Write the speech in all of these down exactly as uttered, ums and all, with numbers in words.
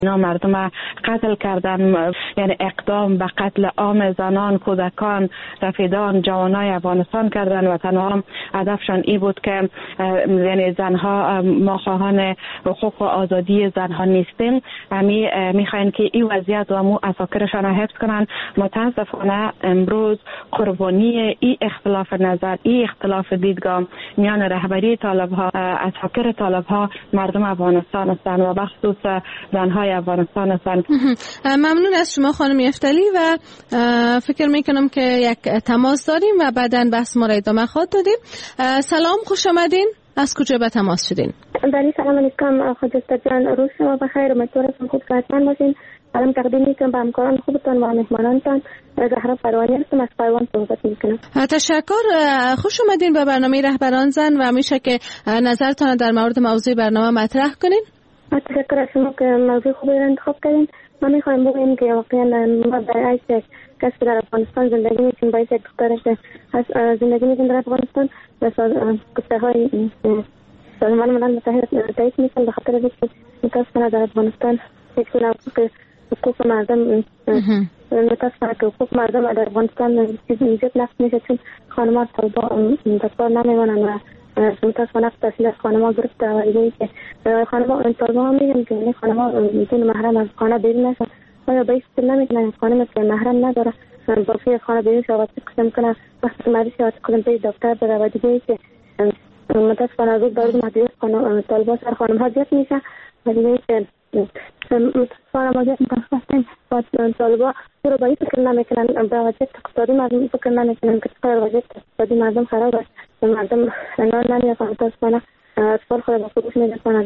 اینا مردم قتل کردن، یعنی اقدام به قتل عام زنان، کودکان، رفیدان، جوانای افغانستان کردن و تنها هدفشان این بود که یعنی زنها، ما خواهان حقوق و آزادی زنها نیستیم، می میخواین که این وضعیت و مو اساکرشان را حفظ کنن. متاسفانه امروز قربانی این اختلاف نظر، این اختلاف دیدگاه میان رهبری طالب ها، اساکر طالب ها، مردم افغانستان هستند و بخصوص زنهای افغانستان هستند. ممنون از شما خانم یفتلی و فکر میکنم که یک تماس داریم و بعداً بحث ما را ادامه خواهد دادیم. سلام، خوش آمدین. از کجا به تماس شدین؟ بله سلام علیکم خجسته جان، روز شما بخیر، امیدوارم خوب صحتمند باشین. سلام تقدیم میکنم به همکاران خوبتان و مهمانانتان. زهرا پروانی هستم، از قایوان صحبت میکنم. تشکر، خوش اومدین به برنامه رهبران زن و میشه که نظرتان در مورد موضوع برنامه مطرح کنین. تشکر از شما که موضوع خوبی را انتخاب کردین. ما میخوایم بگوییم که واقعا ما برای کسی که در افغانستان زندگی میکنیم، باید یک دختر که زندگی میکنیم در افغانستان و گفته‌های سازمان ملل متحد تایید میکنم به خاطر اینکه متاسفانه در افغانستان یک دونه حقوق مردم متاسفانه که حقوق مردم در افغانستان چیزی نقض میشه، چون خانم‌ها طالبا دستار نمیمانند و متاسفانه تحصیل از خانم‌ها گرفته و دیگه که خانم‌ها طالبا هم میگن که خانم‌ها بدون محرم از خانه بیرون نشن. آیا باید نمیتونن خانم که محرم نداره بافی از خانه بیرون شود قسم کنه وقتی مریض شود قسم به دکتر بره و دیگه که متاسفانه از دارو محدودیت خانم طالبا سر خانم‌ها زیاد میشه و دیگه که متاسفانه ما زیاد متاسفانه و طالبا رو باید فکر نمیکنن به وضعیت اقتصادی مردم فکر نمیکنن که چطور وضعیت اقتصادی مردم خراب است، مردم رنگان نمیدن. متاسفانه اطفال خود با خودش میدونن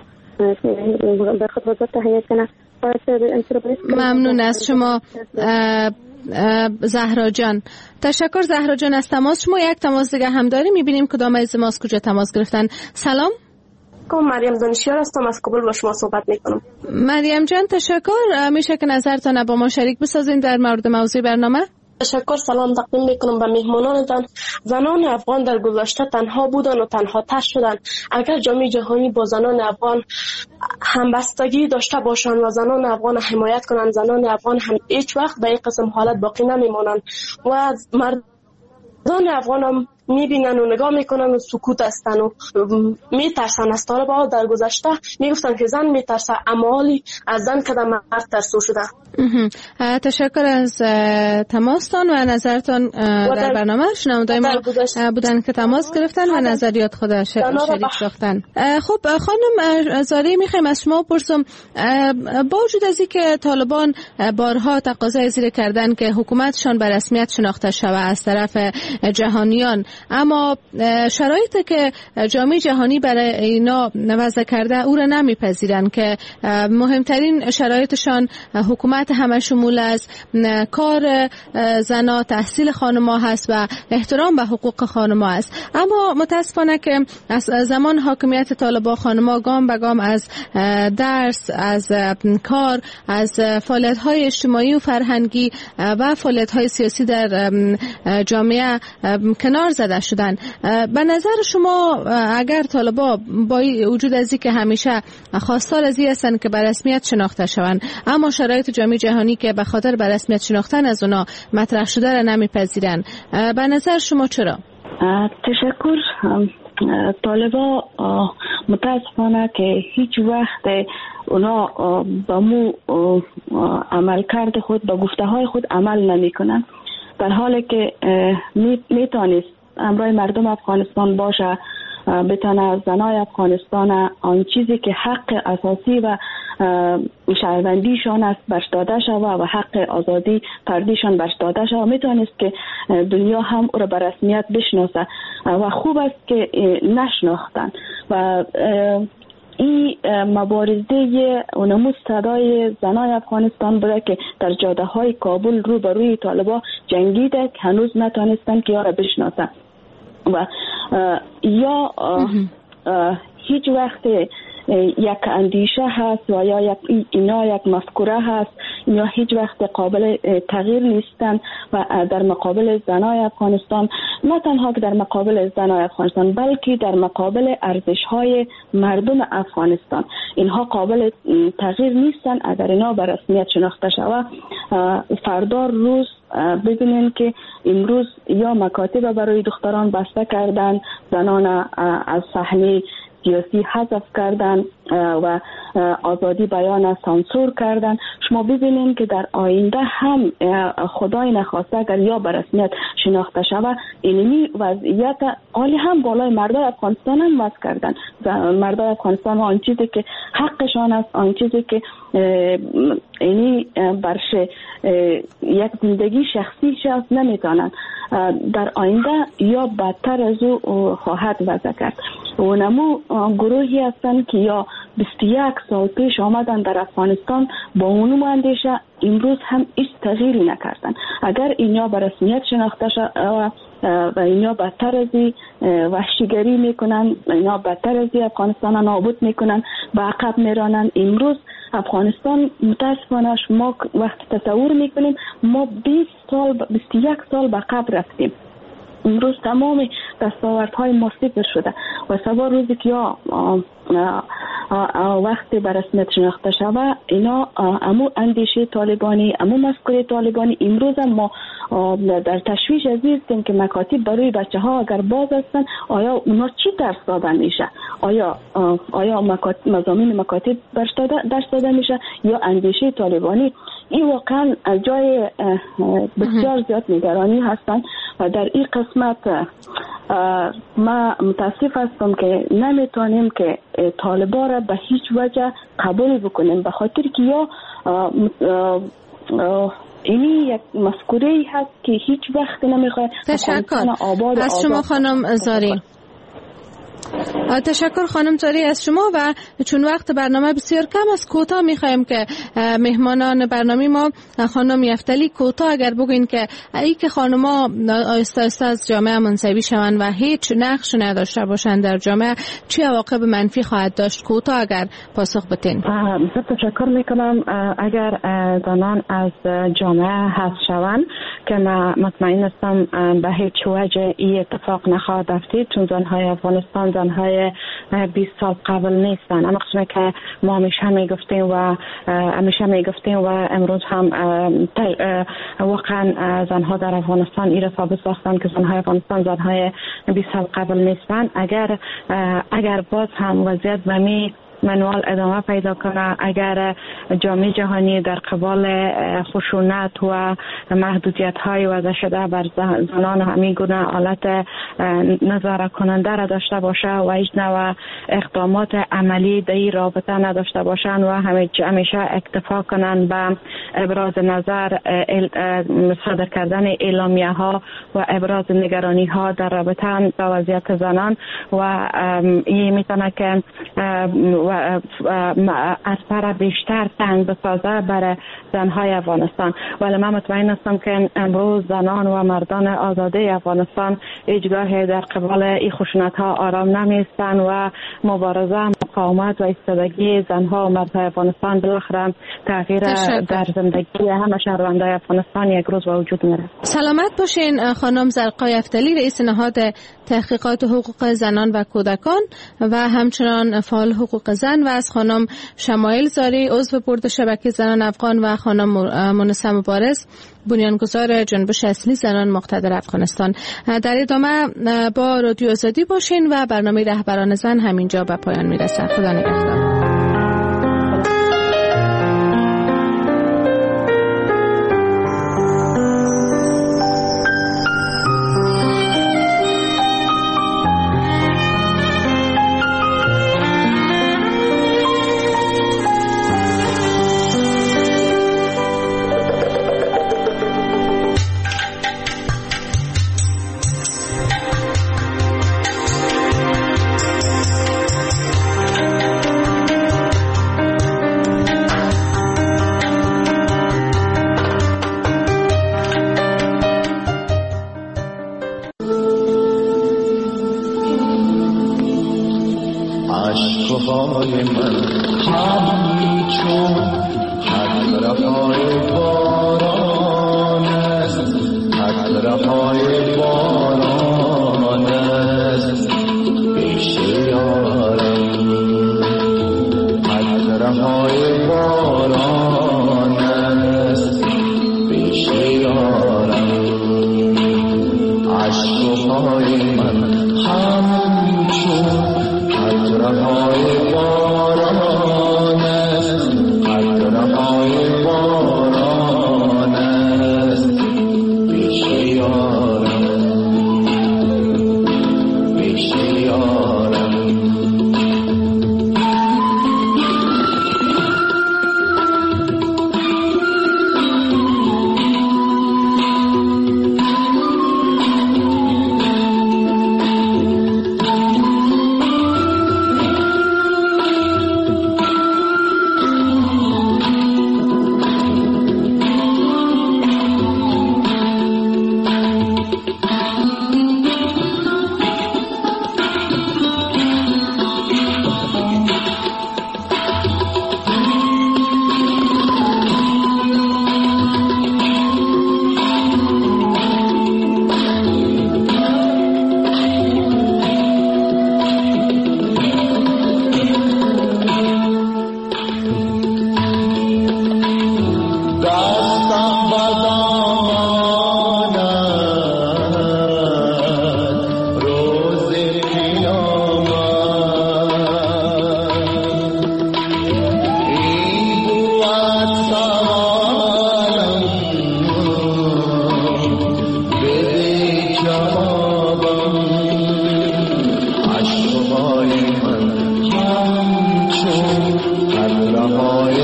به خود وضعیت تهیه کنن. ممنون از شما زهرا جان. تشکر زهرا جان از تماس شما. یک تماس دیگه هم داریم، میبینیم کدام از ماست کجا تماس گرفتن. سلام، مریم دانشیار هستم، از کابل با شما صحبت میکنم. مریم جان تشکر، میشه که نظرتان با ما شریک بسازین در مورد موضوع برنامه؟ تشکر. سلام تقدیم میکنم به مهمانانتان. زنان افغان در گذشته تنها بودن و تنها تش شدن. اگر جامعه جهانی با زنان افغان همبستگی داشته باشند و زنان افغان حمایت کنند، زنان افغان هم هیچ وقت به این قسم حالت باقی نمیمانند و مردان افغان هم میبینن و نگاه میکنن و سکوت هستن و میترسن از طالبا. در گذشته میگفتن که زن میترسه، امالی از زن کده مرد ترسو شده. تشکر از تماستان و نظرتان در, در برنامه. شنوندای ما بودن که تماس گرفتن و نظریات خود شریک ساختن. خب خانم زاری، میخوایم از شما پرسم، با وجود از اینکه طالبان بارها تقاضای زیر کردن که حکومتشان به رسمیت شناخته شود از طرف جهانیان، اما شرایطی که جامعه جهانی برای اینا وضع کرده او را نمیپذیرند که مهمترین شرایطشان حکومت همه شمول از کار زنا، تحصیل خانم‌ها هست و احترام به حقوق خانم‌ها است. اما متاسفانه که از زمان حاکمیت طالبان خانم‌ها گام به گام از درس، از کار، از فعالیت‌های اجتماعی و فرهنگی و فعالیت‌های سیاسی در جامعه کنار زده شدن. به نظر شما اگر طالبان با وجود از اینکه همیشه خواستار از این هستند که به رسمیت شناخته شوند، اما شرایط جامعه جهانی که به خاطر به رسمیت شناختن از اونا مطرح شده را نمیپذیرند، به نظر شما چرا؟ تشکر. طالبا متاسفانه که هیچ وقت اونا با مو عمل کرده خود، با گفته های خود عمل نمی کنن، در حالی که میتونست امرای مردم افغانستان باشه، بتانه زنای افغانستان آن چیزی که حق اساسی و شهروندیشان است برش داده شود و حق آزادی فردیشان برش داده شود، میتونست که دنیا هم او را به رسمیت بشناسه و خوب است که نشناختن و این مبارزه و نمود صدای زنای افغانستان بوده که در جاده های کابل رو به روی طالبا جنگیده که هنوز نتانستن که یارا بشناسن و یا هیچ وقت یک اندیشه هست و یا یک اینا یک مفکوره هست، اینا هیچ وقت قابل تغییر نیستن و در مقابل زنای افغانستان، نه تنها که در مقابل زنای افغانستان بلکه در مقابل ارزش‌های مردم افغانستان اینها قابل تغییر نیستن. اگر اینا به رسمیت شناخته شود، فردا روز ببینیم که امروز یا مکاتب برای دختران بسته کردن، زنان از صحنه سیاسی حذف کردن و آزادی بیان سانسور کردن. شما ببینید که در آینده هم خدای نخواسته اگر یا به رسمیت شناخته شود، اینمی وضعیت عالی هم بالای مردای افغانستان هم وضع کردن. مردای افغانستان آن چیزی که حقشان است، آن چیزی که اینی برش یک زندگی شخصی شخص نمیتونن، در آینده یا بدتر از او خواهد وضع کرد. و نمو گروهی هستند که یا بیست و یک سال پیش آمدن در افغانستان با اونو اندیشه، امروز هم هیچ تغییری نکردن. اگر اینا به رسمیت شناخته شد و اینا بدتر از وحشیگری میکنن، اینا بدتر از افغانستان نابود میکنن، به عقب میرانن. امروز افغانستان متاسفانه ما وقتی تصور میکنیم ما بیست سال بیست و یک سال به عقب رفتیم. امروز تمام دستاوردهای ما صفر شده و سوار روزی که یا وقتی به رسمیت شناخته شود، اینا امو اندیشه طالبانی، امو مفکوره طالبانی، امروز هم ما در تشویش هستیم که مکاتب برای بچه ها اگر باز هستن، آیا اونا چی درس داده میشه؟ آیا آیا مکاتب مضامین مکاتب درس داده میشه یا اندیشه طالبانی؟ این واقعا از جای بسیار زیاد نگرانی هستن و در این قسمت ما متاسف هستم که نمیتونیم که طالبا را به هیچ وجه قبول بکنیم، به خاطر که یا اینی یک مفکوره هست که هیچ وقت نمیخواد. تشکر از شما خانم زاری. تشکر خانم زاری از شما. و چون وقت برنامه بسیار کم است، کوتاه میخوایم که مهمانان برنامه ما خانم یفتلی کوتاه اگر بگین که ای که خانم‌ها آهسته آهسته از جامعه منزوی شوند و هیچ نقش نداشته باشند در جامعه، چه عواقب منفی خواهد داشت؟ کوتاه اگر پاسخ بدین. تشکر میکنم. اگر زنان از جامعه حذف شوند که من مطمئن هستم به هیچ وجه این اتفاق نخواهد افتاد، چون زنهای افغانستان زنهای بیست سال قبل نیستن. اما قسمه که ما همیشه میگفتیم و همیشه میگفتیم و امروز هم واقعا زنها در افغانستان ایره ثابت ساختن که زنهای افغانستان زنهای بیست سال قبل نیستن. اگر اگر باز هم وضعیت به می منوال ادامه پیدا کنه، اگر جامعه جهانی در قبال خشونت و محدودیت های وضع شده بر زنان همین گونه حالت نظاره کننده را داشته باشه و هیچ نوع اقدامات عملی در این رابطه نداشته باشند و همیشه اکتفا کنند به ابراز نظر، صادر کردن اعلامیه ها و ابراز نگرانی ها در رابطه با وضعیت زنان و این میتونه که از پر بیشتر تنگ بسازه برای زنهای افغانستان. ولی من مطمئن هستم که امروز زنان و مردان آزاده افغانستان هیچگاه در قبال این خشونت ها آرام نمیستن و مبارزه، مقاومت و ایستادگی زنها و مردهای افغانستان بالاخره تغییر در زندگی همه شهروندان افغانستان یک روز با وجود میاره. سلامت باشین خانم زرقای یفتلی، رئیس نهاد تحقیقات حقوق زنان و کودکان و همچنان فعال حقوق زن، و از خانم شمایل زاری عضو بورد شبکه زنان افغان و خانم مونسه مبارز بنیانگذار جنبش اصلی زنان مقتدر افغانستان. در ادامه با رادیو آزادی باشین و برنامه رهبران زن همینجا به پایان میرسه. خدا نگهدار.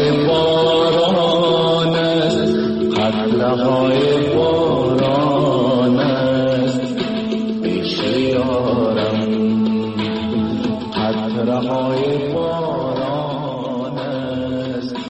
باران است، قطره های